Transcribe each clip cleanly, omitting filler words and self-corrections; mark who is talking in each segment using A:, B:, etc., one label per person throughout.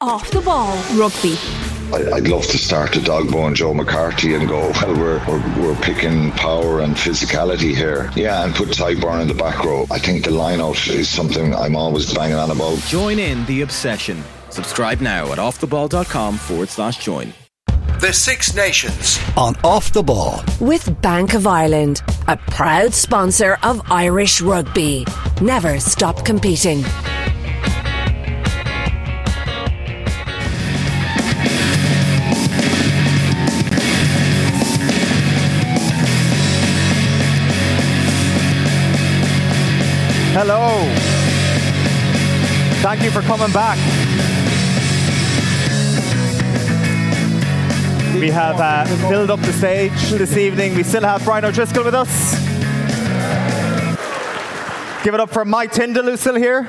A: Off the Ball Rugby.
B: I'd love to start the Dogbo and Joe McCarthy and go, well, we're picking power and physicality here. Yeah, and put Tyburn in the back row. I think the line-out is something I'm always banging on about.
C: Join in the obsession. Subscribe now at offtheball.com/join.
D: The Six Nations
E: on Off the Ball
F: with Bank of Ireland, a proud sponsor of Irish rugby. Never stop competing.
G: Hello. Thank you for coming back. We have filled up the stage this evening. We still have Brian O'Driscoll with us. Give it up for Mike Tyndall, who's still here.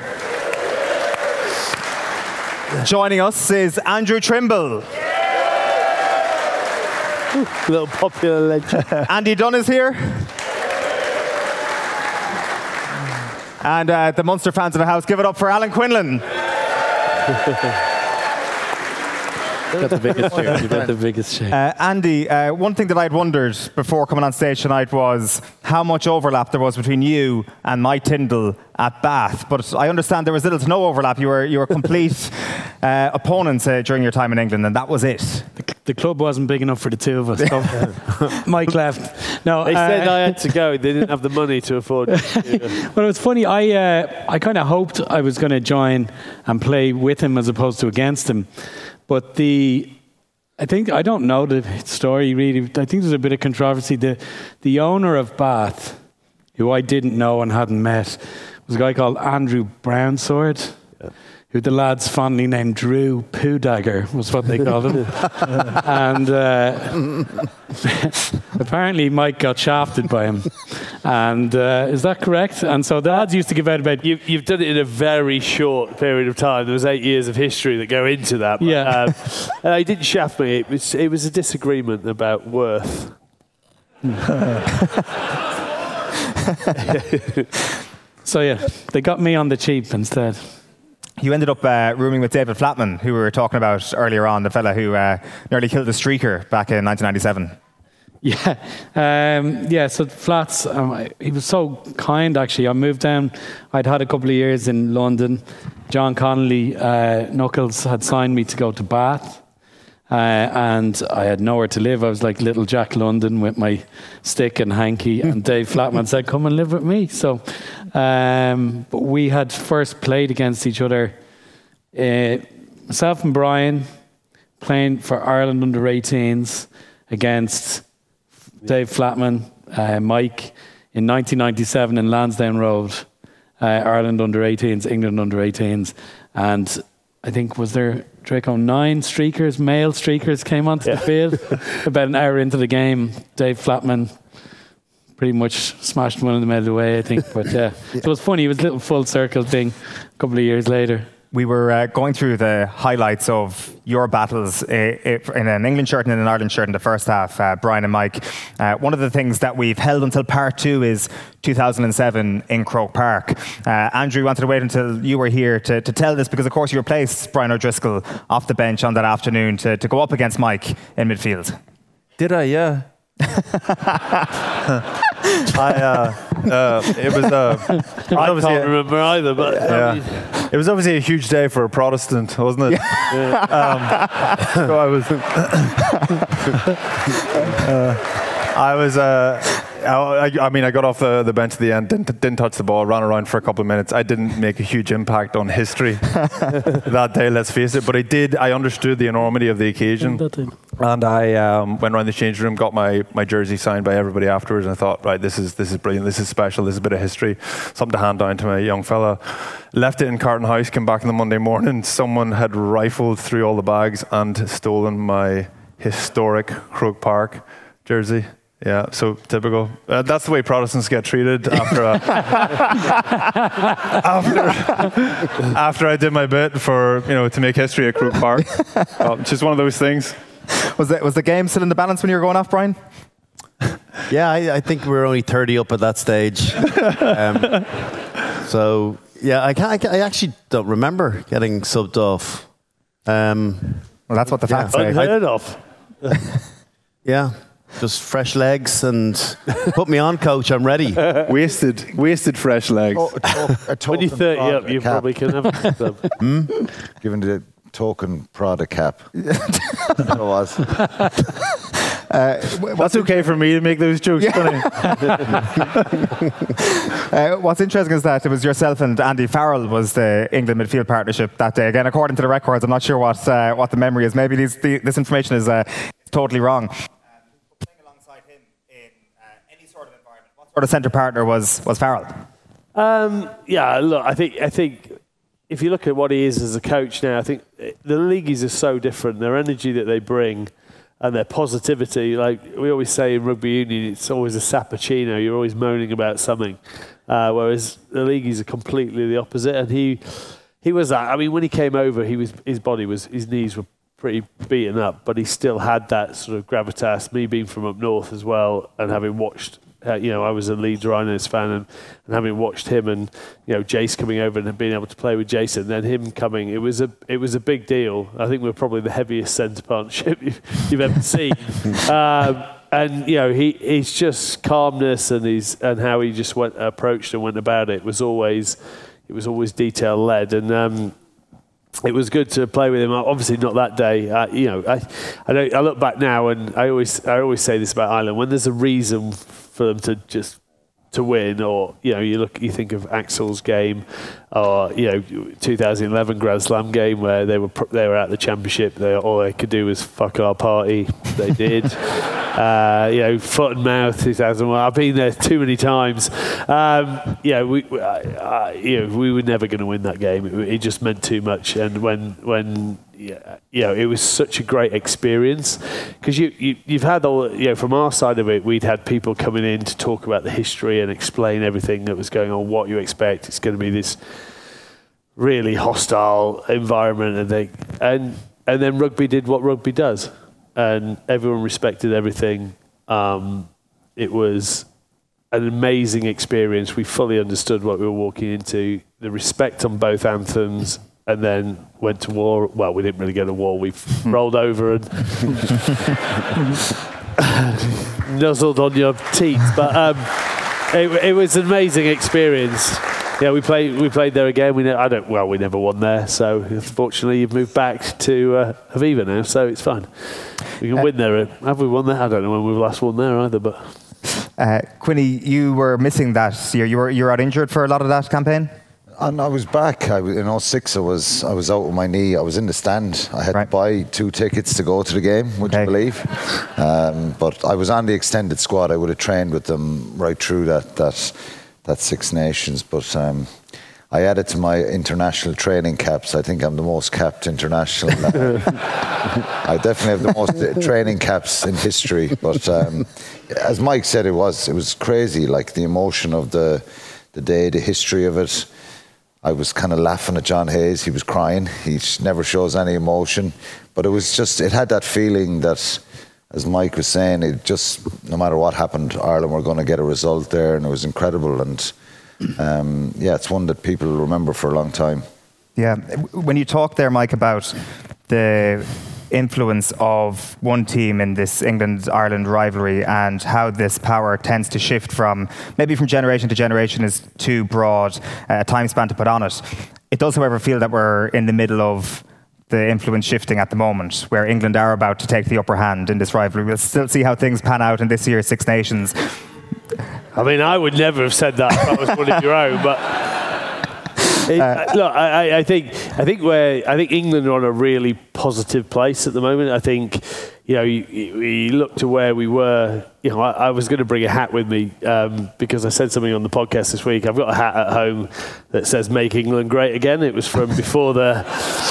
G: Joining us is Andrew Trimble.
H: Little popular legend.
G: Andy Dunn is here. And the Munster fans in the house, give it up for Alan Quinlan.
H: Got the biggest chair. You got the biggest chair.
G: Andy, one thing that I'd wondered before coming on stage tonight was how much overlap there was between you and Mike Tyndall at Bath. But I understand there was little to no overlap. You were complete opponents during your time in England, and that was it.
H: The club wasn't big enough for the two of us. So Mike left. No,
I: they said I had to go. They didn't have the money to afford it.
H: Well, it was funny. I kind of hoped I was going to join and play with him as opposed to against him. But I don't know the story really. I think there's a bit of controversy. The owner of Bath, who I didn't know and hadn't met, was a guy called Andrew Brownsword, who the lads fondly named Drew Poo Dagger, was what they called him. And apparently Mike got shafted by him. And is that correct? And so the lads used to give out about...
I: You've done it in a very short period of time. There was 8 years of history that go into that. But,
H: yeah.
I: He didn't shaft me. It was a disagreement about worth.
H: So yeah, they got me on the cheap instead.
G: You ended up rooming with David Flatman, who we were talking about earlier on, the fella who nearly killed a streaker back in 1997.
H: Yeah. So Flats, he was so kind. Actually, I moved down. I'd had a couple of years in London. John Connolly, Knuckles had signed me to go to Bath, and I had nowhere to live. I was like little Jack London with my stick and hanky. And Dave Flatman said, "Come and live with me." So. But we had first played against each other. Myself and Brian playing for Ireland under-18s against Dave Flatman, Mike in 1997 in Lansdowne Road. Ireland under-18s, England under-18s, and I think was there Draco 9 streakers, male streakers came onto the field. About an hour into the game, Dave Flatman pretty much smashed one of them out of the way, I think. But yeah, it was funny. It was a little full circle thing a couple of years later.
G: We were going through the highlights of your battles in an England shirt and in an Ireland shirt in the first half, Brian and Mike. One of the things that we've held until part 2 is 2007 in Croke Park. Andrew, wanted to wait until you were here to tell this because, of course, you replaced Brian O'Driscoll off the bench on that afternoon to go up against Mike in midfield.
J: Did I? Yeah. It was.
I: I can't remember either, but
J: it was obviously a huge day for a Protestant, wasn't it? So I got off the bench at the end, didn't touch the ball, ran around for a couple of minutes. I didn't make a huge impact on history that day, let's face it, but I understood the enormity of the occasion. And I went around the change room, got my jersey signed by everybody afterwards, and I thought, right, this is brilliant, this is special, this is a bit of history, something to hand down to my young fella. Left it in Carton House, came back on the Monday morning, someone had rifled through all the bags and stolen my historic Croke Park jersey. Yeah, so typical. That's the way Protestants get treated after I did my bit for to make history at Croke Park. Just one of those things.
G: Was the game still in the balance when you were going off, Brian?
K: Yeah, I think we were only 30 up at that stage. So yeah, I actually don't remember getting subbed off.
G: Well, that's what the facts say.
I: Unheard of.
K: Yeah. Just fresh legs and put me on, coach. I'm ready.
J: wasted fresh legs.
I: When you're 30 up, you probably can have them.
B: Given the token Prada cap. It was.
J: That's okay for me to make those jokes.
G: What's interesting is that it was yourself and Andy Farrell was the England midfield partnership that day. Again, according to the records, I'm not sure what the memory is. Maybe this information is totally wrong. Playing alongside him in any sort of environment, what sort of centre partner was Farrell?
I: Yeah, look, I think if you look at what he is as a coach now, I think the leagueies are so different. Their energy that they bring and their positivity, like we always say in rugby union, it's always a sappuccino. You're always moaning about something, whereas the leagueies are completely the opposite. And he was that. I mean, when he came over, his knees were pretty beaten up, but he still had that sort of gravitas. Me being from up north as well, and having watched. I was a Leeds Rhinos fan, and having watched him and Jace coming over and being able to play with Jason, then him coming, it was a big deal. I think we're probably the heaviest centre partnership you've ever seen. And he's just calmness and how he just approached and went about it was always detail led, and it was good to play with him. Obviously, not that day. I look back now, and I always say this about Ireland: when there's a reason for them to win, or you think of Axel's game, or 2011 Grand Slam game where they were at the championship. All they could do was fuck our party. They did. Foot and mouth 2001. I've been there too many times. We were never going to win that game. It just meant too much. And when it was such a great experience because you've had all from our side of it. We'd had people coming in to talk about the history and explain everything that was going on. What you expect? It's going to be this really hostile environment, and then rugby did what rugby does. And everyone respected everything. It was an amazing experience. We fully understood what we were walking into. The respect on both anthems, and then went to war. Well, we didn't really go to war. We rolled over and nuzzled on your teeth. But it was an amazing experience. Yeah, we played there again. We never won there. So unfortunately, you've moved back to Aviva now. So it's fine. We can win there. Have we won there? I don't know when we've last won there either. But
G: Quinny, you were missing that year. You were out injured for a lot of that campaign.
B: And I was back. In 2006, I was out with my knee. I was in the stand. I had to buy 2 tickets to go to the game. Would you believe? But I was on the extended squad. I would have trained with them right through that Six Nations, but I added to my international training caps. I think I'm the most capped international. I definitely have the most training caps in history. But as Mike said, it was crazy. Like the emotion of the day, the history of it. I was kind of laughing at John Hayes. He was crying. He never shows any emotion, but it had that feeling that, as Mike was saying, it just, no matter what happened, Ireland were going to get a result there, and it was incredible. And it's one that people remember for a long time.
G: Yeah, when you talk there, Mike, about the influence of one team in this England-Ireland rivalry and how this power tends to shift from generation to generation is too broad a time span to put on it. It does, however, feel that we're in the middle of the influence shifting at the moment, where England are about to take the upper hand in this rivalry. We'll still see how things pan out in this year's Six Nations.
I: I mean, I would never have said that if that was one of your own, but look, I think England are on a really positive place at the moment. I think you look to where we were. I was going to bring a hat with me because I said something on the podcast this week. I've got a hat at home that says "Make England Great Again." It was from before the.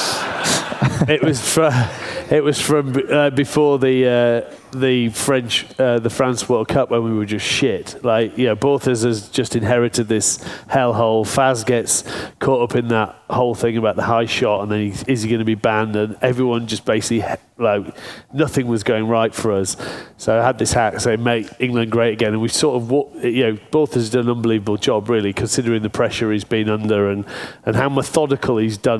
I: It was from before the France World Cup when we were just shit. Borthers has just inherited this hellhole. Faz gets caught up in that whole thing about the high shot, and then is he going to be banned? And everyone just basically nothing was going right for us. So I had this hat saying "Make England Great Again," and we sort of Borthers has done an unbelievable job, really, considering the pressure he's been under and how methodical he's done it.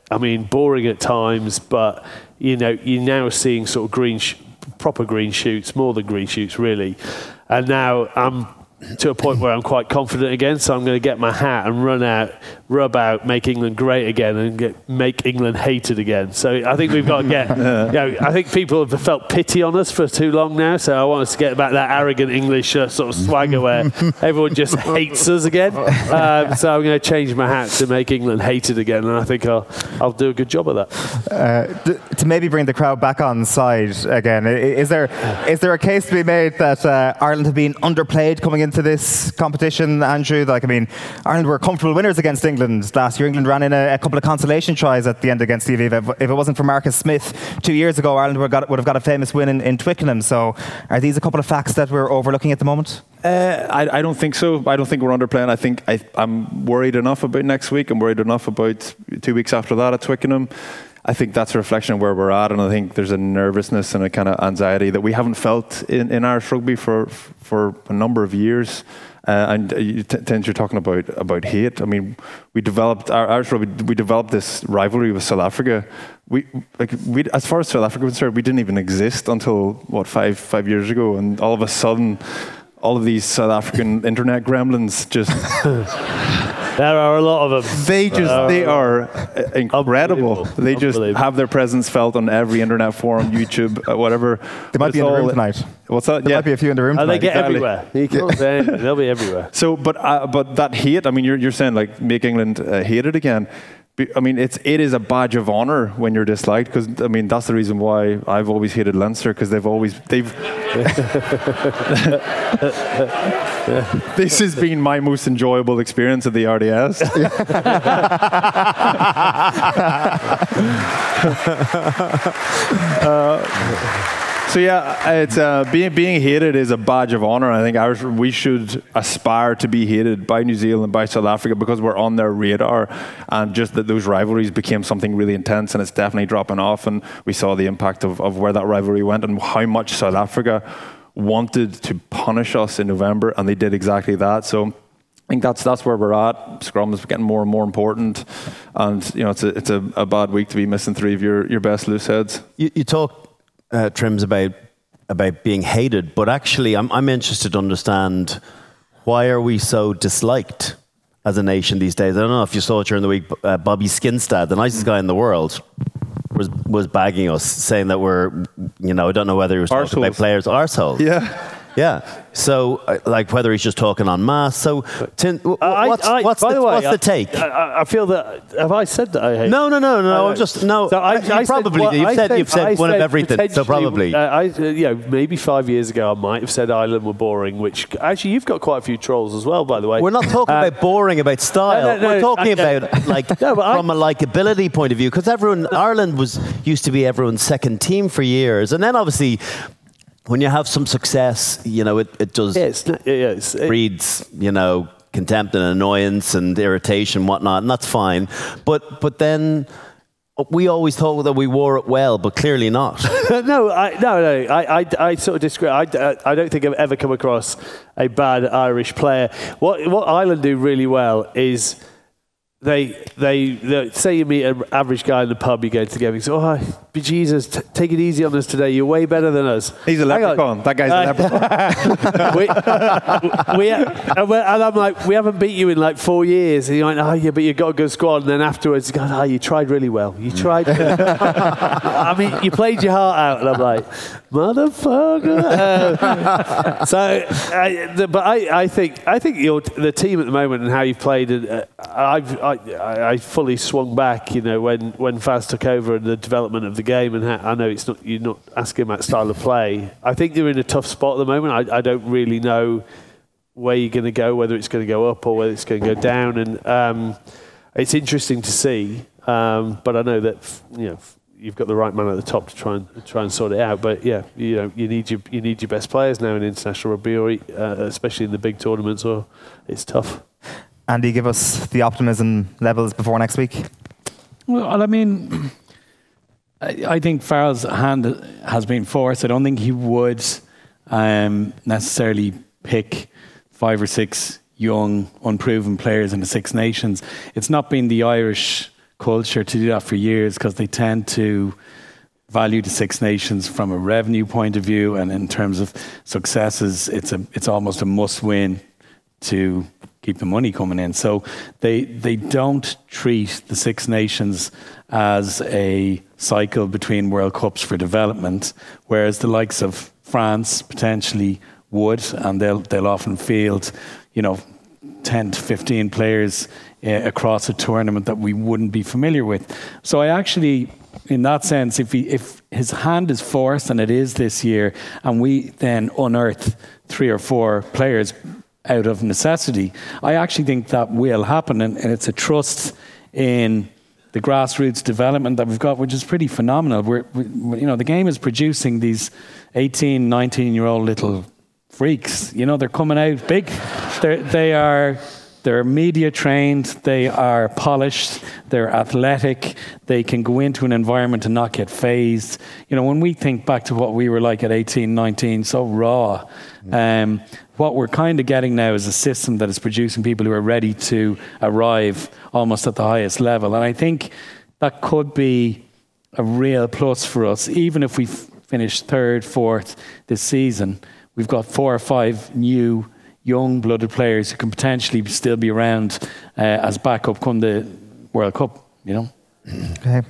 I: I mean, boring at times, but you're now seeing sort of proper green shoots, more than green shoots really. And now I'm to a point where I'm quite confident again, so I'm going to get my hat and rub out, make England great again, and make England hated again. So I think we've got to get. I think people have felt pity on us for too long now, so I want us to get back that arrogant English sort of swagger where everyone just hates us again. So I'm going to change my hat to make England hated again, and I think I'll do a good job of that.
G: To maybe bring the crowd back on side again, is there a case to be made that Ireland have been underplayed coming into this competition, Andrew? Like, I mean, Ireland were comfortable winners against England last year. England ran in a couple of consolation tries at the end against the Aviva. If it wasn't for Marcus Smith 2 years ago, Ireland would have got a famous win in Twickenham. So are these a couple of facts that we're overlooking at the moment?
J: I don't think so. I don't think we're underplaying. I think I'm worried enough about next week. I'm worried enough about 2 weeks after that at Twickenham. I think that's a reflection of where we're at, and I think there's a nervousness and a kind of anxiety that we haven't felt in Irish rugby for a number of years. And you're talking about hate. I mean, we developed Irish rugby. We developed this rivalry with South Africa. We as far as South Africa was concerned, we didn't even exist until five years ago, and all of a sudden, all of these South African internet gremlins just.
I: There are a lot of them.
J: They are incredible. They just have their presence felt on every internet forum, YouTube, whatever.
G: They might be in the room tonight.
J: What's that?
G: There might be a few in the room tonight.
I: They get everywhere. They'll be everywhere.
J: So, but that hate. I mean, you're saying like make England hated again. I mean, it is a badge of honour when you're disliked, because I mean that's the reason why I've always hated Leinster, because they've. This has been my most enjoyable experience at the RDS. So yeah, it's being hated is a badge of honour. I think we should aspire to be hated by New Zealand, by South Africa, because we're on their radar, and just that those rivalries became something really intense, and it's definitely dropping off. And we saw the impact of where that rivalry went and how much South Africa wanted to punish us in November, and they did exactly that. So I think that's where we're at. Scrum is getting more and more important, and it's a bad week to be missing three of your best loose heads.
K: You talk. Trims about being hated, but actually I'm interested to understand, why are we so disliked as a nation these days? I don't know if you saw it during the week. Bobby Skinstad, the nicest guy in the world, was bagging us, saying that we're, I don't know whether he was talking about players' arseholes. Yeah. So, like, whether he's just talking en masse. So, what's the take?
I: I feel that. Have I said that I hate?
K: No. I'm just no. So you've said one of everything. So probably.
I: Maybe 5 years ago, I might have said Ireland were boring. Which actually, you've got quite a few trolls as well, by the way.
K: We're not talking about boring, about style. We're talking about from a likability point of view, because Ireland used to be everyone's second team for years, and then obviously. When you have some success, it does breeds, contempt and annoyance and irritation and whatnot, and that's fine. But then we always thought that we wore it well, but clearly not.
I: No. I sort of disagree. I don't think I've ever come across a bad Irish player. What Ireland do really well is. They say you meet an average guy in the pub, you go together, you say, "Oh, Jesus, take it easy on us today. You're way better than us."
J: He's a leprechaun. That guy's a
I: leprechaun. And I'm like, "We haven't beat you in like 4 years." And you're like, "Oh yeah, but you got a good squad." And then afterwards, you go, "Oh, you tried really well. You tried." I mean, you played your heart out, and I'm like, "Motherfucker." I think the team at the moment and how you've played. I fully swung back, when Faz took over and the development of the game, and I know you're not asking about style of play. I think they're in a tough spot at the moment. I don't really know where you're going to go, whether it's going to go up or whether it's going to go down, and it's interesting to see. But I know that you've got the right man at the top to try and sort it out. But yeah, you need your best players now in international rugby, or especially in the big tournaments, or it's tough.
G: Andy, give us the optimism levels before next week.
H: Well, I mean, I think Farrell's hand has been forced. I don't think he would necessarily pick 5 or 6 young, unproven players in the Six Nations. It's not been the Irish culture to do that for years because they tend to value the Six Nations from a revenue point of view, and in terms of successes, it's almost a must-win to keep the money coming in. So they don't treat the Six Nations as a cycle between World Cups for development, whereas the likes of France potentially would, and they'll often field, 10 to 15 players across a tournament that we wouldn't be familiar with. So I actually, in that sense, if his hand is forced, and it is this year, and we then unearth 3 or 4 players out of necessity, I actually think that will happen, and it's a trust in the grassroots development that we've got, which is pretty phenomenal. The game is producing these 18, 19-year-old little freaks. They're coming out big. They're media trained, they are polished, they're athletic, they can go into an environment and not get phased. When we think back to what we were like at 18, 19, so raw, what we're kind of getting now is a system that is producing people who are ready to arrive almost at the highest level. And I think that could be a real plus for us. Even if we finish 3rd, 4th this season, we've got 4 or 5 new young-blooded players who can potentially still be around as backup come the World Cup,
G: Okay.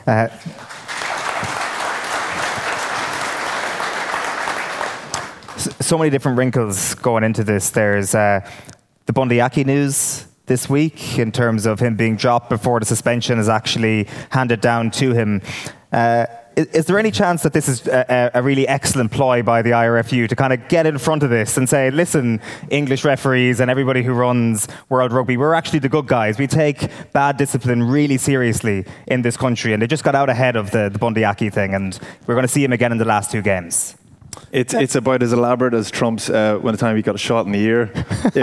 G: So many different wrinkles going into this. There's the Bundee Aki news this week in terms of him being dropped before the suspension is actually handed down to him. Is there any chance that this is a really excellent ploy by the IRFU to kind of get in front of this and say, listen, English referees and everybody who runs World Rugby, we're actually the good guys. We take bad discipline really seriously in this country, and they just got out ahead of the Bundee Aki thing, and we're going to see him again in the last 2 games.
J: It's about as elaborate as Trump's when the time he got a shot in the ear.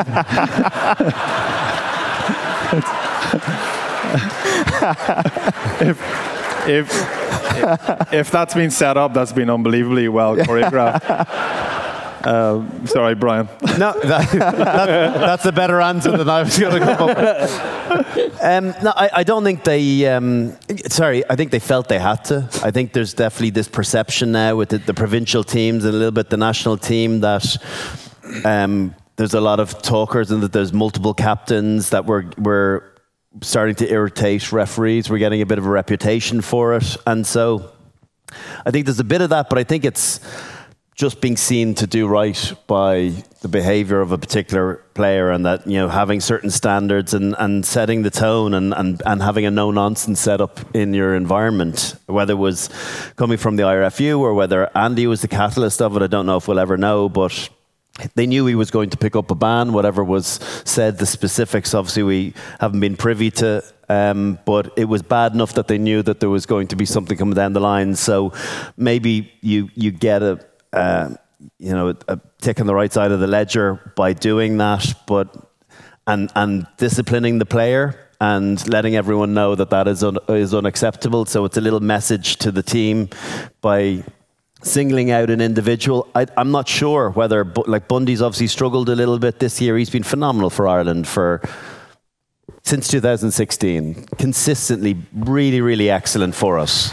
J: If that's been set up, that's been unbelievably well choreographed. Sorry, Brian.
K: No, that's a better answer than I was going to come up with. No, I don't think they... I think they felt they had to. I think there's definitely this perception now with the provincial teams and a little bit the national team that there's a lot of talkers and that there's multiple captains that were starting to irritate referees. We're getting a bit of a reputation for it. And so I think there's a bit of that, but I think it's just being seen to do right by the behaviour of a particular player, and that, having certain standards and setting the tone and having a no-nonsense setup in your environment, whether it was coming from the IRFU or whether Andy was the catalyst of it, I don't know if we'll ever know, but they knew he was going to pick up a ban, whatever was said, the specifics, obviously we haven't been privy to, but it was bad enough that they knew that there was going to be something coming down the line. So maybe you get a tick on the right side of the ledger by doing that, but and disciplining the player and letting everyone know that is unacceptable. So it's a little message to the team by singling out an individual. I'm not sure whether, Bundy's obviously struggled a little bit this year. He's been phenomenal for Ireland since 2016. Consistently, really, really excellent for us.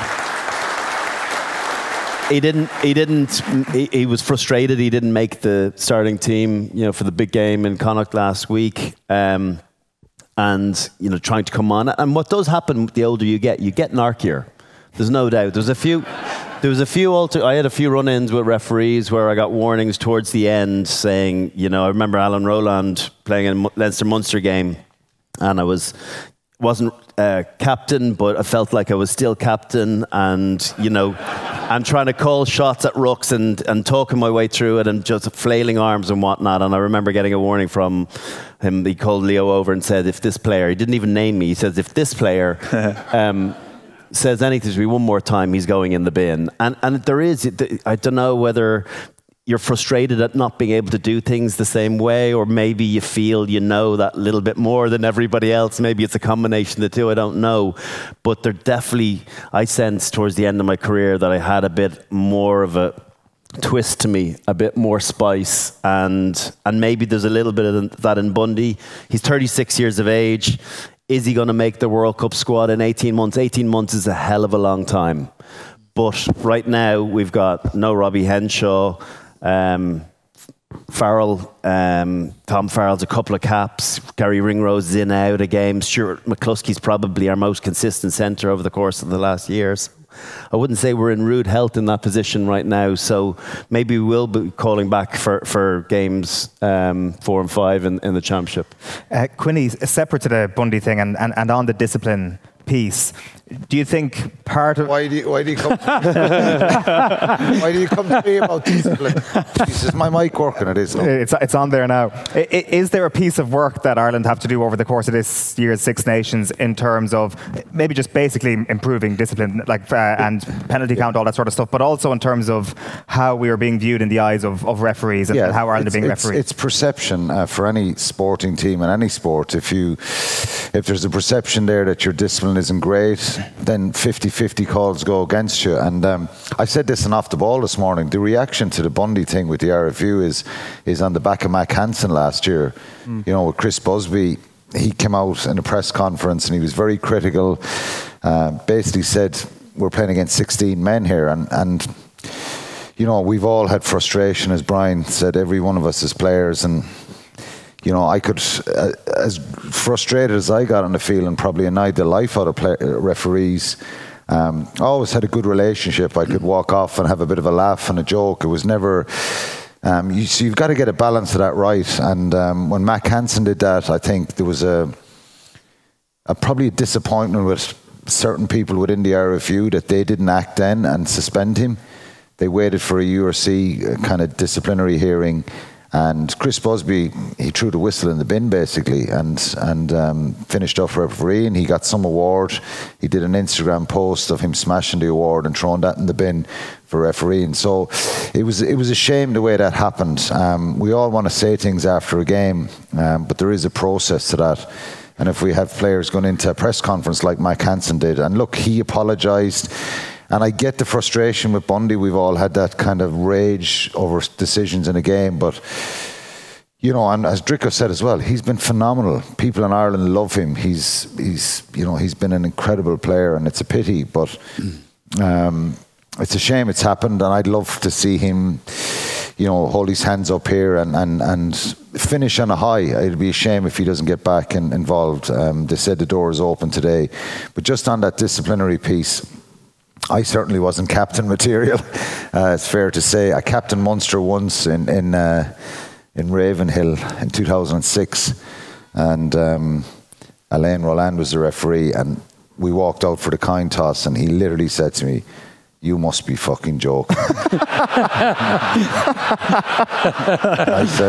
K: He was frustrated. He didn't make the starting team, for the big game in Connacht last week. And, trying to come on. And what does happen the older you get narkier. There's no doubt. There was I had a few run-ins with referees where I got warnings towards the end saying, I remember Alan Rowland playing in a Leinster-Munster game, and I wasn't captain, but I felt like I was still captain, and I'm trying to call shots at rucks and talking my way through it and just flailing arms and whatnot. And I remember getting a warning from him. He called Leo over and said, if this player, he didn't even name me, he says, if this player says anything to me one more time, he's going in the bin. And there is, I don't know whether you're frustrated at not being able to do things the same way, or maybe you feel that little bit more than everybody else. Maybe it's a combination of the two, I don't know. But there definitely, I sensed towards the end of my career that I had a bit more of a twist to me, a bit more spice, and maybe there's a little bit of that in Bundee. He's 36 years of age. Is he going to make the World Cup squad in 18 months? 18 months is a hell of a long time. But right now, we've got no Robbie Henshaw, Farrell, Tom Farrell's a couple of caps. Gary Ringrose is in out of games. Stuart McCluskey's probably our most consistent centre over the course of the last years. I wouldn't say we're in rude health in that position right now, so maybe we will be calling back for games 4 and 5 in the Championship.
G: Quinny, separate to the Bundy thing and on the discipline piece, do you think part of...
A: Why do you come why do you come to me about discipline? Jesus, my mic working? It is.
G: It's on there now. Is there a piece of work that Ireland have to do over the course of this year's Six Nations in terms of maybe just basically improving discipline, like and penalty count, all that sort of stuff, but also in terms of how we are being viewed in the eyes of referees and how Ireland are being refereed?
A: It's perception for any sporting team in any sport. If there's a perception there that your discipline isn't great, then 50-50 calls go against you. And I said this in Off the Ball this morning. The reaction to the Bundy thing with the RFU is on the back of Mac Hansen last year. You know, with Chris Busby, he came out in a press conference and he was very critical. Basically said, we're playing against 16 men here. And you know, we've all had frustration, as Brian said, every one of us as players. And you know, I could, as frustrated as I got on the field and probably annoyed the life out of referees, I always had a good relationship. I could walk off and have a bit of a laugh and a joke. It was never... so you've got to get a balance of that right. And when Mac Hansen did that, I think there was probably a disappointment with certain people within the RFU that they didn't act then and suspend him. They waited for a URC kind of disciplinary hearing. And Chris Busby, he threw the whistle in the bin basically and finished off referee, and he got some award. He did an Instagram post of him smashing the award and throwing that in the bin for refereeing. So it was a shame the way that happened. We all want to say things after a game, but there is a process to that. And if we have players going into a press conference like Mac Hansen did, and look, he apologised. And I get the frustration with Bundy. We've all had that kind of rage over decisions in a game. But, you know, and as Dricko said as well, he's been phenomenal. People in Ireland love him. He's been an incredible player, and it's a pity. But it's a shame it's happened. And I'd love to see him, you know, hold his hands up here and finish on a high. It'd be a shame if he doesn't get back involved. They said the door is open today. But just on that disciplinary piece, I certainly wasn't captain material. It's fair to say. I captained Munster once in Ravenhill in 2006, and Alain Roland was the referee, and we walked out for the coin toss, and he literally said to me, "You must be fucking joking." I said,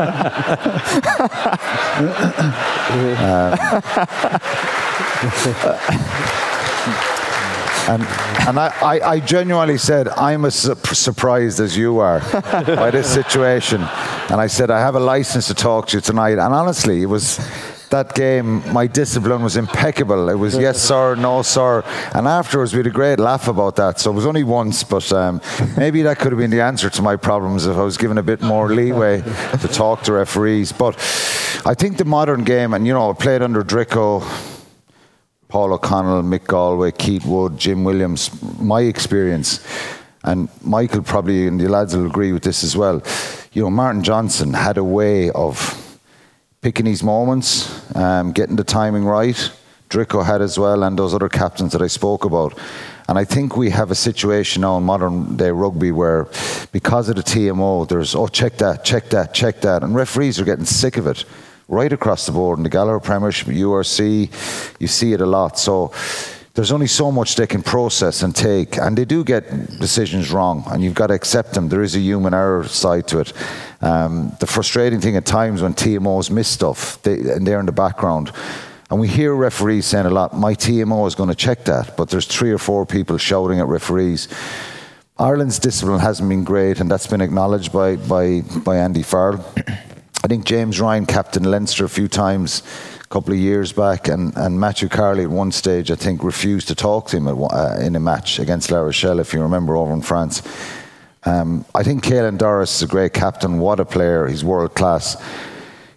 A: And I genuinely said, I'm as surprised as you are by this situation. And I said, I have a license to talk to you tonight. And honestly, it was that game, my discipline was impeccable. It was yes, sir, no, sir. And afterwards, we had a great laugh about that. So it was only once, but maybe that could have been the answer to my problems if I was given a bit more leeway to talk to referees. But I think the modern game, and you know, I played under Dricko, Paul O'Connell, Mick Galway, Keith Wood, Jim Williams, my experience, and Michael probably and the lads will agree with this as well. You know, Martin Johnson had a way of picking his moments, getting the timing right. Dricko had as well, and those other captains that I spoke about. And I think we have a situation now in modern day rugby where, because of the TMO, there's, check that, check that, check that. And referees are getting sick of it. Right across the board in the Gallagher Premiership, URC, you see it a lot. So there's only so much they can process and take, and they do get decisions wrong, and you've got to accept them. There is a human error side to it. The frustrating thing at times when TMOs miss stuff, and they're in the background, and we hear referees saying a lot, my TMO is going to check that, but there's 3 or 4 people shouting at referees. Ireland's discipline hasn't been great, and that's been acknowledged by Andy Farrell. I think James Ryan captained Leinster a few times a couple of years back, and Matthew Carley at one stage, I think, refused to talk to him in a match against La Rochelle, if you remember, over in France. I think Caelan Doris is a great captain. What a player. He's world class.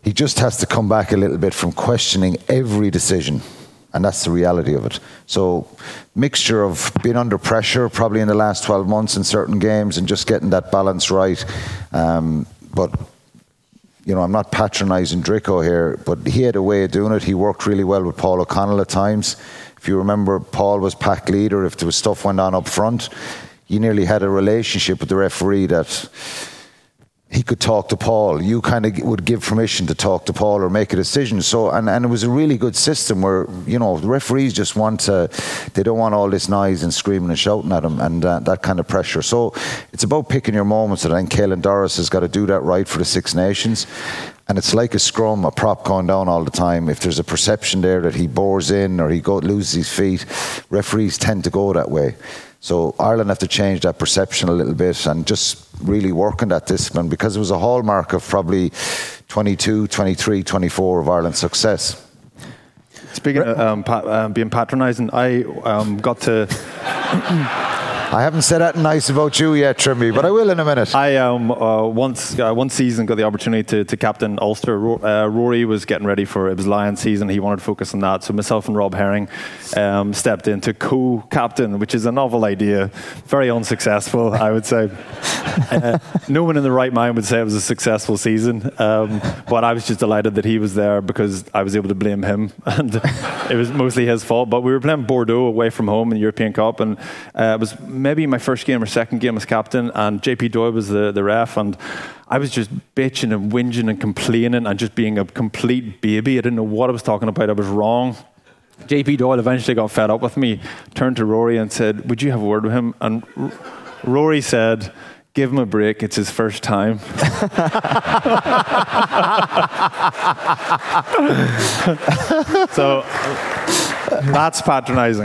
A: he just has to come back a little bit from questioning every decision. And that's the reality of it. So, mixture of being under pressure probably in the last 12 months in certain games and just getting that balance right. But, you know, I'm not patronising Drico here, but he had a way of doing it. He worked really well with Paul O'Connell at times. If you remember, Paul was pack leader. If there was stuff went on up front, you nearly had a relationship with the referee that he could talk to Paul. You kind of would give permission to talk to Paul or make a decision. So, and it was a really good system where, you know, the referees just they don't want all this noise and screaming and shouting at them and that kind of pressure. So it's about picking your moments, and I think Caelan Doris has got to do that right for the Six Nations. And it's like a scrum, a prop going down all the time. If there's a perception there that he bores in or he loses his feet, referees tend to go that way. So Ireland have to change that perception a little bit and just really work on that discipline, because it was a hallmark of probably 22, 23, 24 of Ireland's success.
J: Speaking of being patronising, I got to...
A: I haven't said that nice about you yet, Trimmy, but I will in a minute.
J: I one season got the opportunity to captain Ulster. Rory was getting ready for it was Lions season. He wanted to focus on that. So myself and Rob Herring stepped in to co-captain, which is a novel idea. Very unsuccessful, I would say. No one in the right mind would say it was a successful season. But I was just delighted that he was there because I was able to blame him. And it was mostly his fault. But we were playing Bordeaux away from home in the European Cup. And it was maybe my first game or second game as captain, and JP Doyle was the ref, and I was just bitching and whinging and complaining and just being a complete baby. I didn't know what I was talking about. I was wrong. JP Doyle eventually got fed up with me, turned to Rory and said, "Would you have a word with him?" And Rory said, "Give him a break, it's his first time." So that's patronising.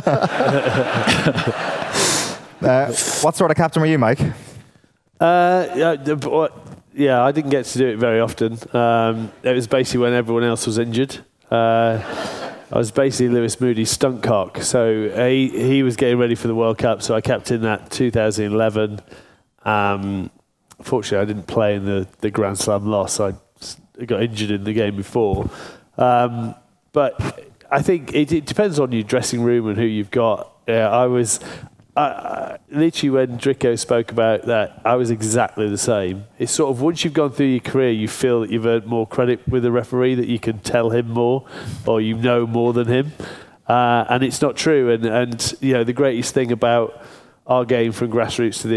G: What sort of captain were you, Mike?
I: I didn't get to do it very often. It was basically when everyone else was injured. I was basically Lewis Moody's stunt cock. So he was getting ready for the World Cup, so I captained that 2011. Fortunately, I didn't play in the Grand Slam loss. I got injured in the game before. But I think it depends on your dressing room and who you've got. I was... literally when Drico spoke about that, I was exactly the same. It's sort of once you've gone through your career, you feel that you've earned more credit with the referee, that you can tell him more or you know more than him, and it's not true. And you know, the greatest thing about our game from grassroots to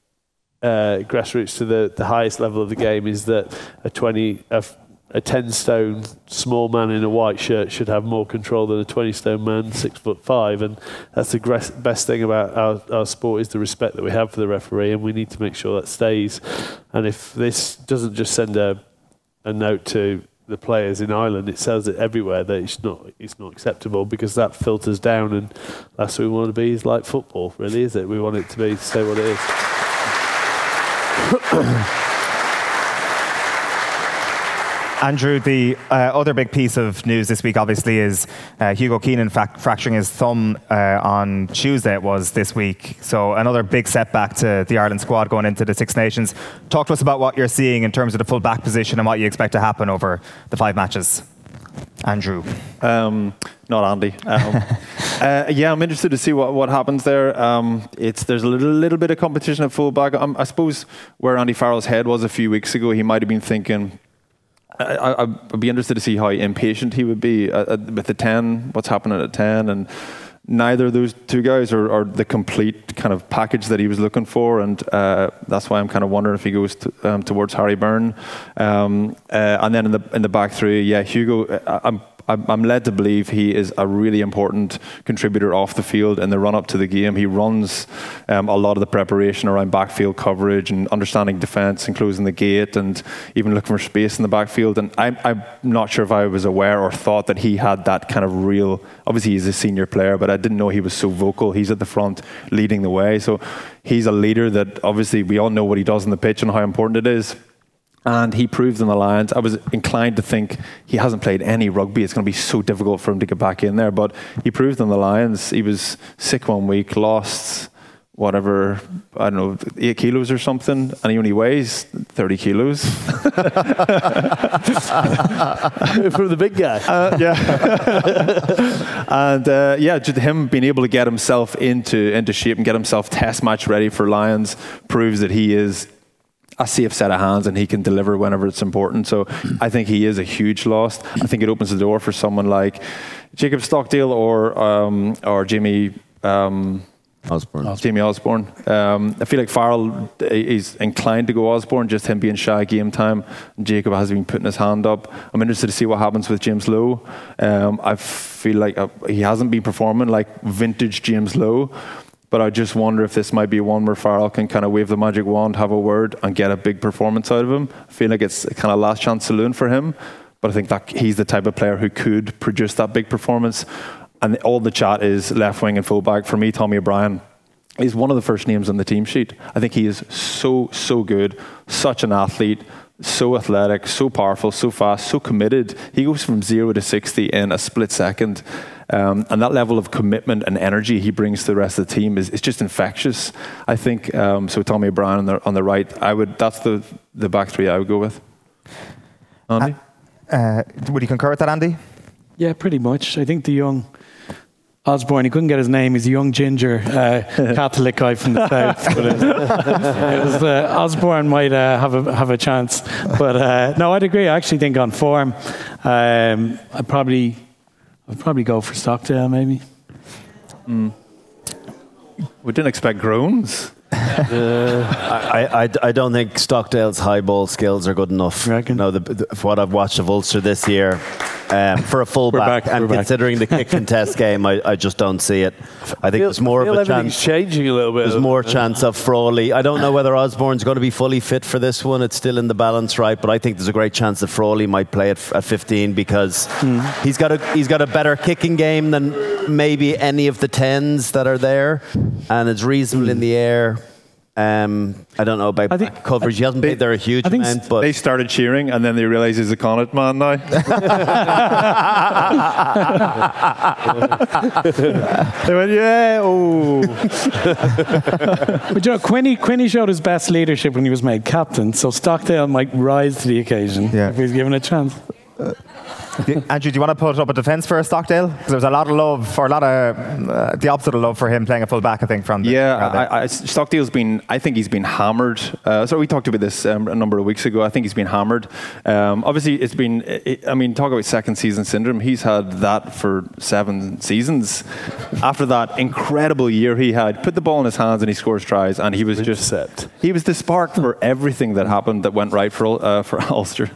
I: the highest level of the game is that a 10-stone small man in a white shirt should have more control than a 20-stone man 6'5", and that's the best thing about our sport, is the respect that we have for the referee, and we need to make sure that stays. And if this doesn't just send a note to the players in Ireland, it says it everywhere that it's not acceptable, because that filters down, and that's what we want to be. Is like football, really, is it? We want it to stay what it is.
G: Andrew, the other big piece of news this week, obviously, is Hugo Keenan fracturing his thumb on Tuesday, it was this week. So another big setback to the Ireland squad going into the Six Nations. Talk to us about what you're seeing in terms of the full back position and what you expect to happen over the 5 matches. Andrew.
J: Not Andy. I'm interested to see what happens there. There's a little bit of competition at full back. I suppose where Andy Farrell's head was a few weeks ago, he might have been thinking, I'd be interested to see how impatient he would be with the 10, what's happening at 10, and neither of those two guys are the complete kind of package that he was looking for, and that's why I'm kind of wondering if he goes towards Harry Byrne. And then in the back three, Hugo, I'm led to believe he is a really important contributor off the field in the run-up to the game. He runs a lot of the preparation around backfield coverage and understanding defence and closing the gate and even looking for space in the backfield. And I'm not sure if I was aware or thought that he had that kind of real... Obviously, he's a senior player, but I didn't know he was so vocal. He's at the front leading the way. So he's a leader that obviously we all know what he does on the pitch and how important it is. And he proved in the Lions. I was inclined to think he hasn't played any rugby. It's going to be so difficult for him to get back in there. But he proved in the Lions. He was sick one week, lost whatever, I don't know, 8 kilos or something, and he only weighs 30 kilos.
I: From the big guy.
J: And just him being able to get himself into shape and get himself test match ready for Lions proves that he is a safe set of hands and he can deliver whenever it's important. So I think he is a huge loss. I think it opens the door for someone like Jacob Stockdale or Jamie Osborne. I feel like Farrell is inclined to go Osborne, just him being shy game time. Jacob has been putting his hand up. I'm interested to see what happens with James Lowe. I feel like he hasn't been performing like vintage James Lowe, but I just wonder if this might be one where Farrell can kind of wave the magic wand, have a word, and get a big performance out of him. I feel like it's a kind of last chance saloon for him, but I think that he's the type of player who could produce that big performance. And all the chat is left wing and fullback. For me, Tommy O'Brien is one of the first names on the team sheet. I think he is so good, such an athlete, so athletic, so powerful, so fast, so committed. He goes from 0 to 60 in a split second. And that level of commitment and energy he brings to the rest of the team is just infectious. I think so. Tommy O'Brien on the right, that's the back three I would go with. Andy,
G: would you concur with that, Andy?
H: Yeah, pretty much. I think the young Osborne, he couldn't get his name. He's a young ginger Catholic guy from the south. But Osborne might have a chance. But no, I'd agree. I actually think on form, I'd probably go for Stockdale, maybe.
J: We didn't expect groans.
K: I don't think Stockdale's high ball skills are good enough. No, what I've watched of Ulster this year, for a fullback, considering the kick contest game, I just don't see it. I think there's more of a chance.
I: Changing a little bit.
K: There's more chance of Frawley. I don't know whether Osborne's going to be fully fit for this one. It's still in the balance, right? But I think there's a great chance that Frawley might play it at 15 because he's got a better kicking game than maybe any of the 10s that are there, and it's reasonable in the air. I don't know about coverage. He hasn't played there a huge amount, but
J: they started cheering and then they realised he's a Connacht man now. They went, yeah, oh.
H: But you know, Quinny showed his best leadership when he was made captain, so Stockdale might rise to the occasion if he's given a chance.
G: Andrew, do you want to put up a defence for Stockdale? Because there's a lot of love, or a lot of the opposite of love for him playing a full back, I think, from the
J: Stockdale's been, I think he's been hammered. So we talked about this a number of weeks ago. I think he's been hammered. Obviously, it's been, talk about second season syndrome. He's had that for 7 seasons. After that incredible year he had, put the ball in his hands and he scores tries, and he was just set. He was the spark for everything that happened that went right for Ulster.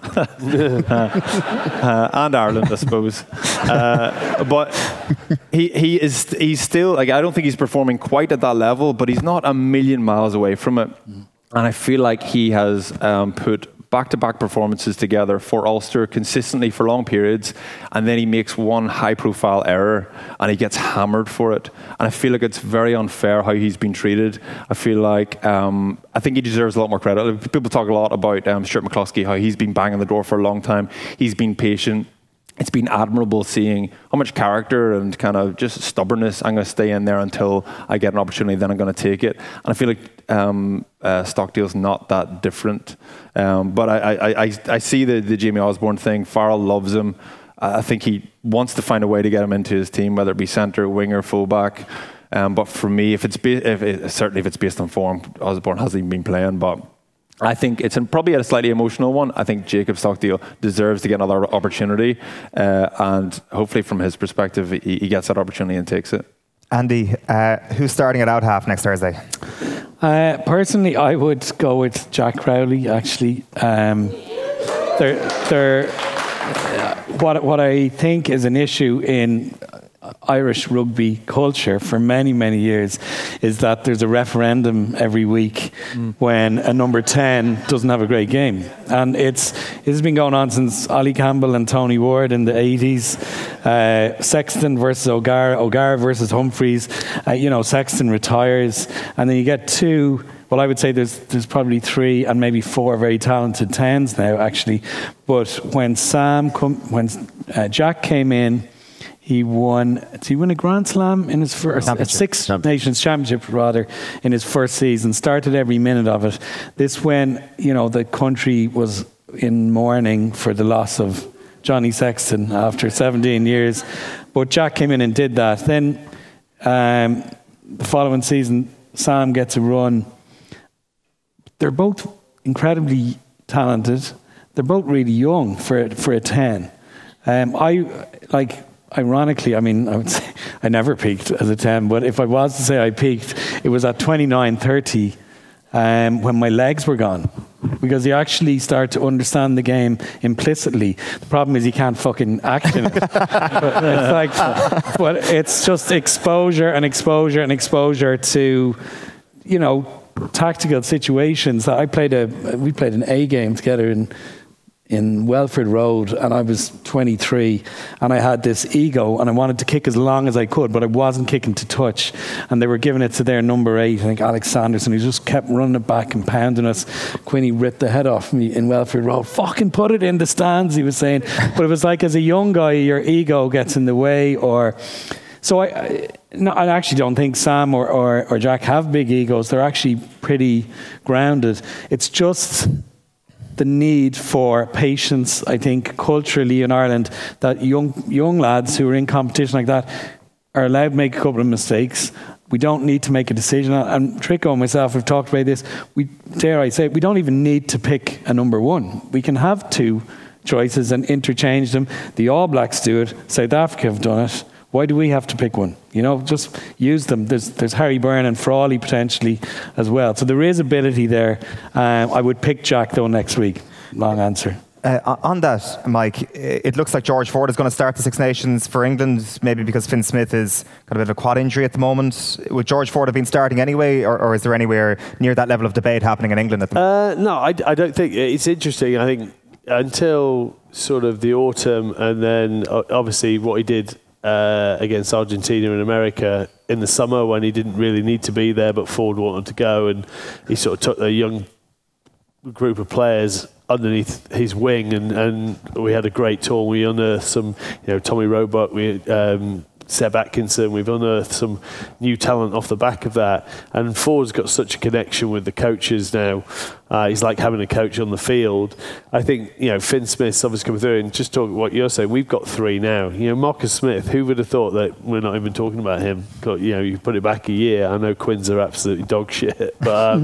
J: And Ireland, I suppose. But he's still, like, I don't think he's performing quite at that level, but he's not a million miles away from it. And I feel like he has put back-to-back performances together for Ulster consistently for long periods, and then he makes one high-profile error and he gets hammered for it. And I feel like it's very unfair how he's been treated. I feel like I think he deserves a lot more credit. People talk a lot about Stuart McCloskey, how he's been banging the door for a long time. He's been patient. It's been admirable seeing how much character and kind of just stubbornness. I'm going to stay in there until I get an opportunity, then I'm going to take it. And I feel like Stockdale's not that different. But I see the Jamie Osborne thing. Farrell loves him. I think he wants to find a way to get him into his team, whether it be centre, winger, fullback. But for me, certainly if it's based on form, Osborne hasn't even been playing. But I think it's probably a slightly emotional one. I think Jacob Stockdale deserves to get another opportunity, and hopefully from his perspective, he gets that opportunity and takes it.
G: Andy, who's starting at out half next Thursday?
H: Personally, I would go with Jack Crowley, actually. What I think is an issue in Irish rugby culture for many, many years is that there's a referendum every week when a number 10 doesn't have a great game. And it's been going on since Ollie Campbell and Tony Ward in the 80s. Sexton versus O'Gara versus Humphreys. Sexton retires, and then you get two. Well, I would say there's probably 3 and maybe 4 very talented 10s now, actually. But when Jack came in He won. Did he win a Grand Slam in his first? Six Nations Championship, rather, in his first season. Started every minute of it. This when the country was in mourning for the loss of Johnny Sexton after 17 years, but Jack came in and did that. Then the following season, Sam gets a run. They're both incredibly talented. They're both really young for a 10. Ironically, I would say I never peaked as a 10, but if I was to say I peaked, it was at 29, 30 when my legs were gone. Because you actually start to understand the game implicitly. The problem is you can't fucking act in it. but it's just exposure and exposure and exposure to, tactical situations. We played an A game together in Welford Road, and I was 23, and I had this ego, and I wanted to kick as long as I could, but I wasn't kicking to touch, and they were giving it to their number 8, I think Alex Sanderson, who just kept running it back and pounding us. Quinny ripped the head off me in Welford Road. Fucking put it in the stands, he was saying. But it was like, as a young guy, your ego gets in the way, So I actually don't think Sam or Jack have big egos. They're actually pretty grounded. It's just the need for patience, I think, culturally in Ireland, that young lads who are in competition like that are allowed to make a couple of mistakes. We don't need to make a decision. And Trico and myself have talked about this. We don't even need to pick a number 1. We can have 2 choices and interchange them. The All Blacks do it. South Africa have done it. Why do we have to pick one? Just use them. There's Harry Byrne and Frawley potentially as well. So there is ability there. I would pick Jack, though, next week. Long answer.
G: On that, Mike, it looks like George Ford is going to start the Six Nations for England, maybe because Finn Smith is got a bit of a quad injury at the moment. Would George Ford have been starting anyway, or is there anywhere near that level of debate happening in England at the moment?
I: No, I don't think. It's interesting. I think until sort of the autumn, and then obviously what he did against Argentina and America in the summer when he didn't really need to be there, but Ford wanted to go, and he sort of took a young group of players underneath his wing, and we had a great tour. We unearthed some, Tommy Roebuck, Seb Atkinson. We've unearthed some new talent off the back of that. And Ford's got such a connection with the coaches now. He's like having a coach on the field. I think, Finn Smith's obviously coming through. And just talking what you're saying, we've got 3 now. Marcus Smith, who would have thought that we're not even talking about him? You put it back a year. I know Quins are absolutely dog shit. But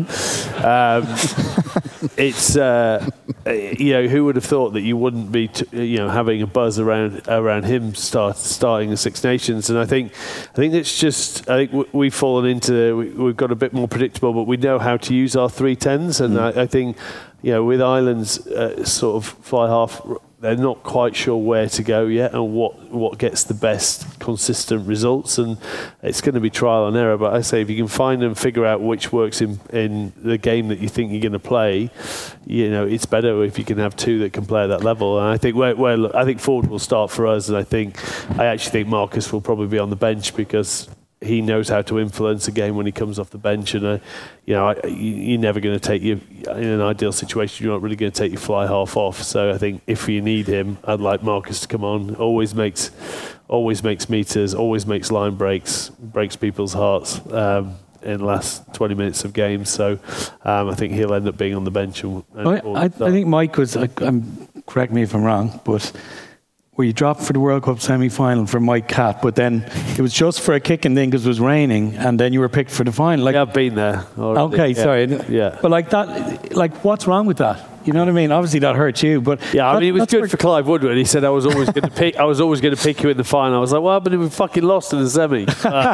I: it's, who would have thought that you wouldn't be, having a buzz around him starting the Six Nations? And I think it's just, we've fallen into, we've got a bit more predictable, but we know how to use our 3-10s. And I think, with Ireland's sort of fly half, they're not quite sure where to go yet and what gets the best consistent results, and it's going to be trial and error. But I say, if you can find and figure out which works in the game that you think you're going to play, it's better if you can have 2 that can play at that level. And I think I think Ford will start for us, and I actually think Marcus will probably be on the bench because he knows how to influence a game when he comes off the bench, and you're never going to take in an ideal situation, you're not really going to take your fly half off. So I think if you need him, I'd like Marcus to come on. Always makes meters, always makes line breaks people's hearts in the last 20 minutes of games. So I think he'll end up being on the bench.
H: I think Mike was, correct me if I'm wrong, but where you dropped for the World Cup semi-final for Mike Catt, but then it was just for a kicking thing because it was raining, and then you were picked for the final.
I: I've been there already.
H: Okay, sorry.
I: Yeah.
H: But that, what's wrong with that? You know what I mean? Obviously that hurt you, but
I: it was good for Clive Woodward. He said I was always going to pick. I was always going to pick you in the final. I was like, well, but we fucking lost in the semi.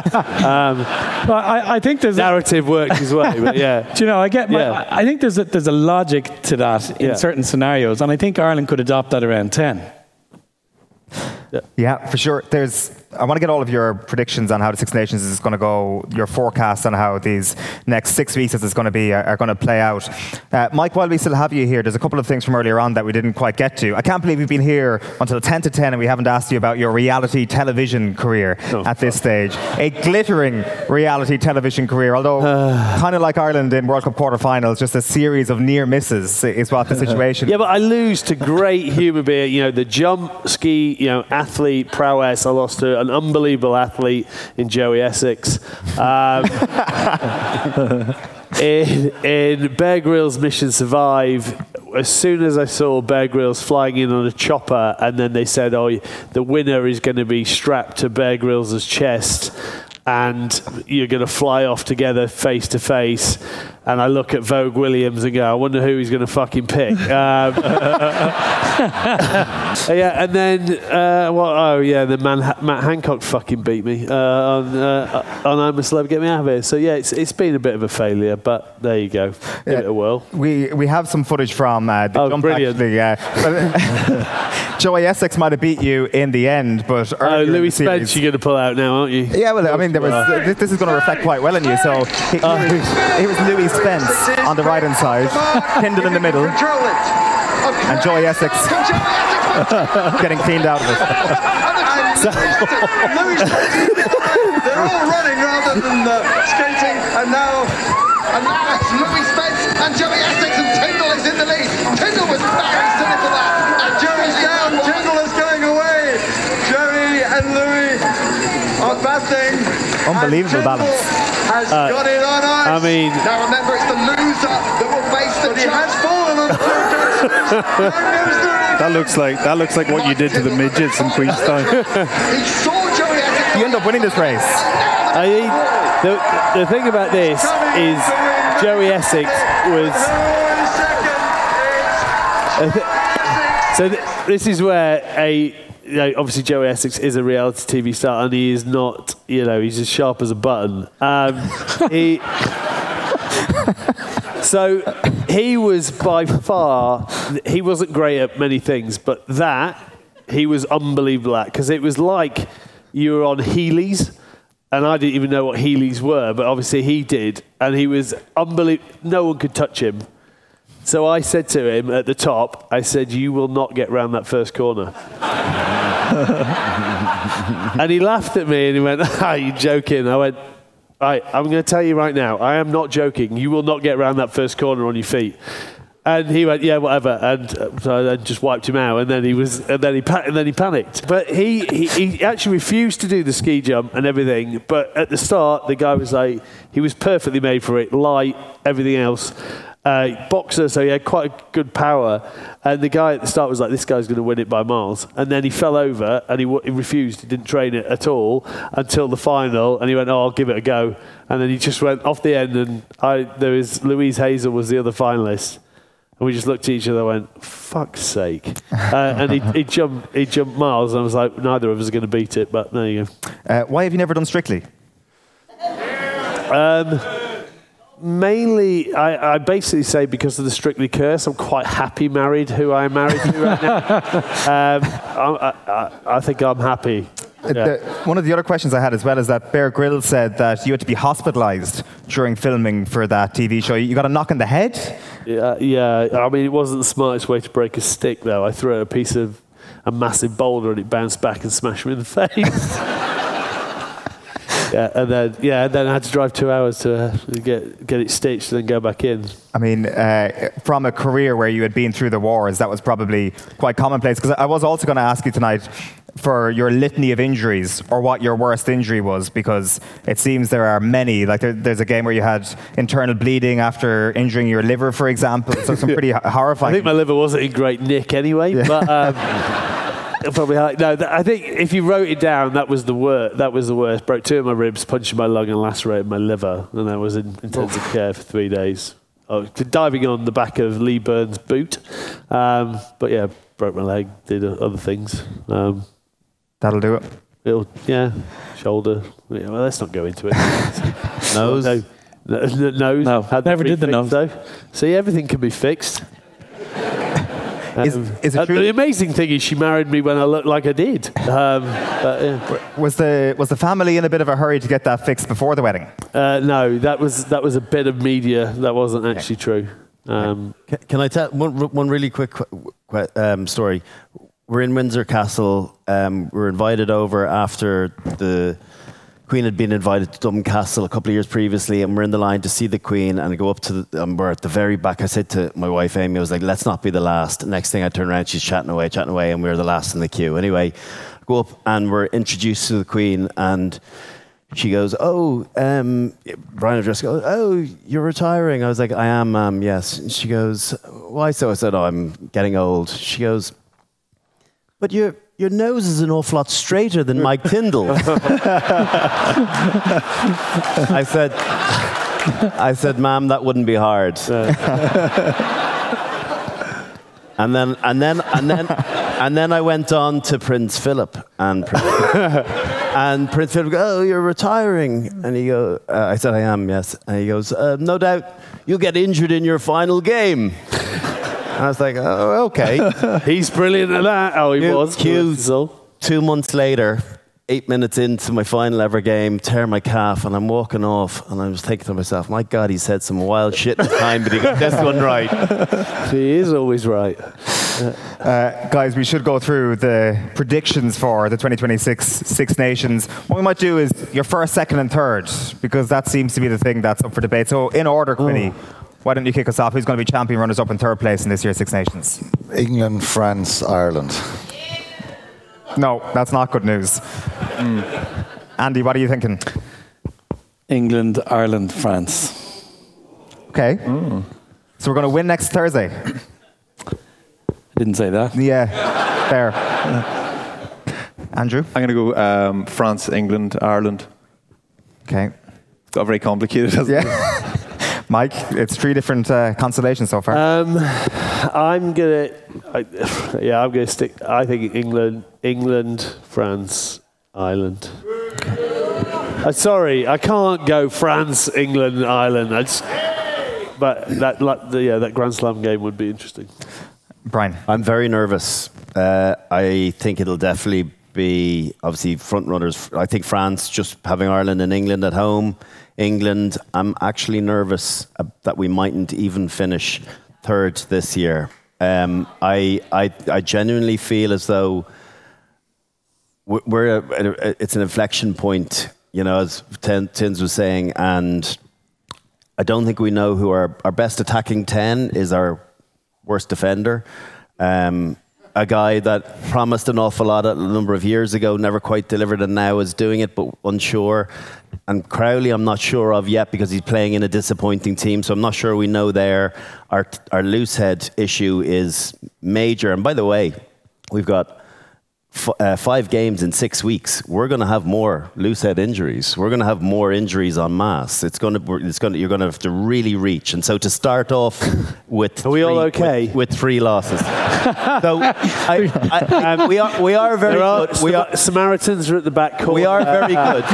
H: I think there's
I: narrative works as well. But yeah,
H: do you know? I think there's a logic to that in certain scenarios, and I think Ireland could adopt that around 10.
G: Yeah, for sure. There's I want to get all of your predictions on how the Six Nations is going to go, your forecast on how these next 6 weeks is going to be are going to play out. Mike, while we still have you here, there's a couple of things from earlier on that we didn't quite get to. I can't believe you've been here until 10 to 10 and we haven't asked you about your reality television career at this stage. A glittering reality television career, although kind of like Ireland in World Cup quarterfinals, just a series of near misses is what the situation.
I: Yeah, but I lose to great human being. You know, the jump, ski, athlete, prowess. I lost to an unbelievable athlete in Joey Essex. In Bear Grylls' Mission Survive, as soon as I saw Bear Grylls flying in on a chopper, and then they said, "Oh, the winner is going to be strapped to Bear Grylls' chest, and you're going to fly off together face to face." And I look at Vogue Williams and go, I wonder who he's going to fucking pick. Yeah, and then, then Matt Hancock fucking beat me on I'm a Celeb, Get Me Out of Here. So yeah, it's been a bit of a failure, but there you go. Give it a whirl.
G: We have some footage from the jump,
I: brilliant.
G: Actually. Joey Essex might have beat you in the end, but
I: Louis Spence you're going to pull out now, aren't you?
G: Yeah, well, I mean, this is going to reflect quite well on you. So he was Louis Spence on the right-hand side, Hindle in the middle, and Joey Essex getting cleaned out of it.
E: They're all running rather than skating, and now it's Louis Spence and Joey Essex, and Tyndall is in the lead. Tyndall was very cynical there, and Joey's down. Tyndall is going away. Joey and Louis are battling.
G: Unbelievable balance.
E: Has got it on ice.
I: I mean,
E: now remember, it's the loser that will face the judge. He has fallen on
J: That looks like what you did to the midgets in Queenstown.
E: He saw Joey Essex.
G: You end up winning this race.
I: The thing about this is Joey Essex was. This is where obviously Joey Essex is a reality TV star, and he is not, he's as sharp as a button. So he was by far, he wasn't great at many things, but he was unbelievable at, because it was like you were on Heelys, and I didn't even know what Heelys were, but obviously he did, and he was unbelievable. No one could touch him. So I said to him at the top, I said, "You will not get round that first corner." And he laughed at me and he went, "You're joking." I went, "Right, I'm going to tell you right now, I am not joking. You will not get round that first corner on your feet." And he went, "Yeah, whatever." And so I just wiped him out. And then he panicked. But he actually refused to do the ski jump and everything. But at the start, the guy was like, he was perfectly made for it, light, everything else. Boxer, so he had quite a good power, and the guy at the start was like, this guy's going to win it by miles, and then he fell over and he refused. He didn't train it at all until the final, and he went, I'll give it a go, and then he just went off the end, and Louise Hazel was the other finalist, and we just looked at each other and went, fuck's sake. And he jumped miles, and I was like, neither of us are going to beat it, but there you
G: go. Why have you never done Strictly?
I: Mainly, I basically say because of the Strictly curse. I'm quite happy married who I am married to right now. I think I'm happy. Yeah.
G: One of the other questions I had as well is that Bear Grylls said that you had to be hospitalised during filming for that TV show. You got a knock in the head?
I: Yeah. I mean, it wasn't the smartest way to break a stick, though. I threw out a massive boulder and it bounced back and smashed me in the face. And then I had to drive 2 hours to get it stitched and then go back in.
G: I mean, from a career where you had been through the wars, that was probably quite commonplace. Because I was also going to ask you tonight for your litany of injuries, or what your worst injury was, because it seems there are many. Like there's a game where you had internal bleeding after injuring your liver, for example. So some pretty horrifying.
I: I think my liver wasn't in great nick anyway, but. Probably I think if you wrote it down, that was the worst. Broke 2 of my ribs, punctured my lung, and lacerated my liver, and I was in intensive care for 3 days. Diving on the back of Lee Burns' boot, but yeah, broke my leg, did other things.
G: That'll do it.
I: Shoulder. Yeah, well, let's not go into it.
K: Nose.
I: Nose.
H: No, never did the nose
I: though. See, everything can be fixed.
G: Is it true?
I: The amazing thing is she married me when I looked like I did.
G: Was the family in a bit of a hurry to get that fixed before the wedding?
I: No, that was a bit of media. That wasn't actually true.
K: Can I tell one really quick story? We're in Windsor Castle. We're invited over after the Queen had been invited to Dublin Castle a couple of years previously, and we're in the line to see the Queen, and I go up to we're at the very back. I said to my wife Amy, I was like, let's not be the last. Next thing I turn around, she's chatting away, and we're the last in the queue. Anyway, I go up and we're introduced to the Queen, and she goes, Brian O'Driscoll goes, oh, you're retiring? I was like, I am, ma'am, yes. And she goes, why so? I said, I'm getting old. She goes, but your nose is an awful lot straighter than Mike Tyndall. I said, ma'am, that wouldn't be hard. And then I went on to Prince Philip, and Prince Philip goes, oh, you're retiring? And he goes, I said, I am, yes. And he goes, no doubt you'll get injured in your final game. And I was like, oh, okay.
I: He's brilliant at that. Oh, he was.
K: 2 months later, 8 minutes into my final ever game, tear my calf, and I'm walking off, and I was thinking to myself, my God, he said some wild shit in time, but he got this one right.
I: He is always right.
G: Guys, we should go through the predictions for the 2026 Six Nations. What we might do is your first, second, and third, because that seems to be the thing that's up for debate. So, in order, Quinny, why don't you kick us off? Who's going to be champion runners-up in third place in this year's Six Nations?
A: England, France, Ireland.
G: No, that's not good news. Andy, what are you thinking?
H: England, Ireland, France.
G: Okay. So we're going to win next Thursday.
H: I didn't say that.
G: Yeah, fair. Andrew?
J: I'm going to go France, England, Ireland.
G: Okay.
J: Got very complicated, hasn't it?
G: Mike, it's 3 different constellations so far.
I: I'm gonna stick. I think England, France, Ireland. Sorry, I can't go France, England, Ireland. But that Grand Slam game would be interesting.
G: Brian,
K: I'm very nervous. I think it'll definitely be obviously front runners. I think France, just having Ireland and England at home. England, I'm actually nervous that we mightn't even finish third this year. I genuinely feel as though it's an inflection point, as Tins was saying, and I don't think we know who our best attacking 10 is our worst defender. A guy that promised an awful lot a number of years ago, never quite delivered, and now is doing it, but unsure. And Crowley, I'm not sure of yet because he's playing in a disappointing team, so I'm not sure we know there. Our loose head issue is major. And by the way, we've got 5 games in 6 weeks. We're going to have more loose head injuries. We're going to have more injuries en masse. You're going to have to really reach. And so to start off with,
I: are we all okay?
K: With 3 losses. So we are very good.
I: Samaritans are at the back corner.
K: We are very good.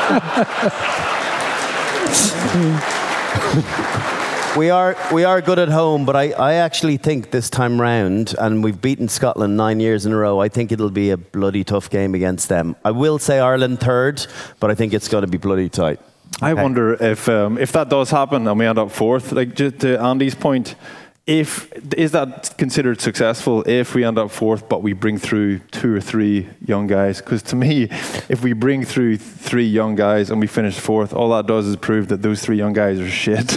K: We are good at home, but I actually think this time round, and we've beaten Scotland 9 years in a row, I think it'll be a bloody tough game against them. I will say Ireland third, but I think it's going to be bloody tight.
J: I wonder if that does happen and we end up fourth, like just to Andy's point, is that considered successful if we end up fourth but we bring through 2 or 3 young guys? Because to me, if we bring through 3 young guys and we finish fourth, all that does is prove that those 3 young guys are shit.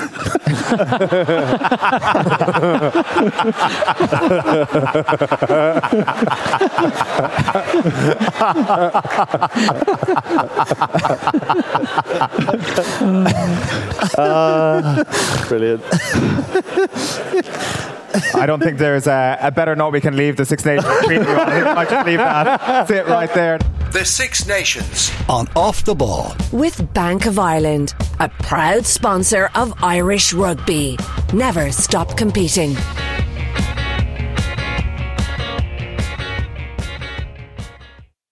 I: Brilliant.
G: I don't think there's a better note we can leave the Six Nations preview on. I think we might just leave that. That's it right there.
D: The Six Nations on Off the Ball.
F: With Bank of Ireland, a proud sponsor of Irish rugby. Never stop competing.